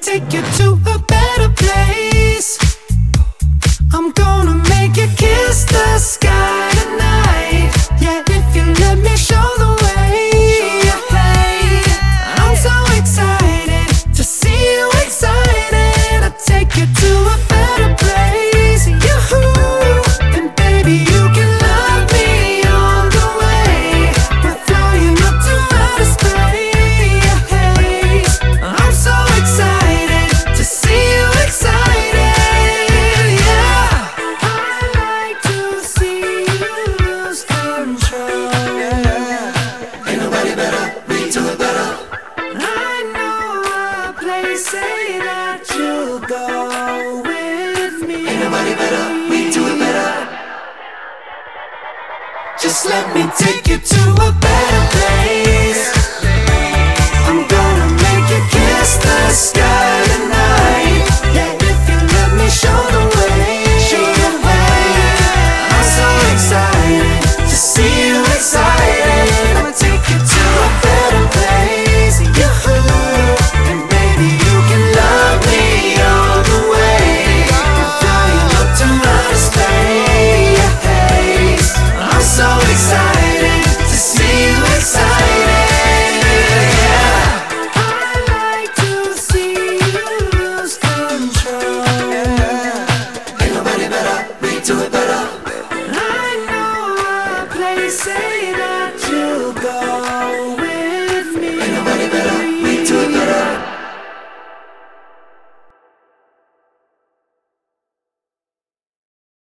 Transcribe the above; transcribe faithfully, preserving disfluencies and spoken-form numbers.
take you to a better place. I'm gonna make you kiss the sky tonight. Yeah, if you let me show the way. Hey, I'm so excited to see you excited. I'll take you to a better place. Yoo-hoo. And baby, you can love me all the way. We're flying up to outer space. I'm so excited to see you excited. Yeah, I like to see you lose control. Ain't nobody better, we do it better. I know a place, say that you'll go with me. Ain't nobody better, we do it better. Just let me take you to a better place. I'm gonna make you kiss the sky tonight. Yeah, if you let me show the way. Show the way. I'm so excited to see you excited. I'ma take you to a better place. Yoo-hoo. And baby, you can love me all the way. We're flying up to outer space. I'm so excited to see you excited. Yeah, I like to see you lose control. Ain't nobody better, we do it better. I know a place, say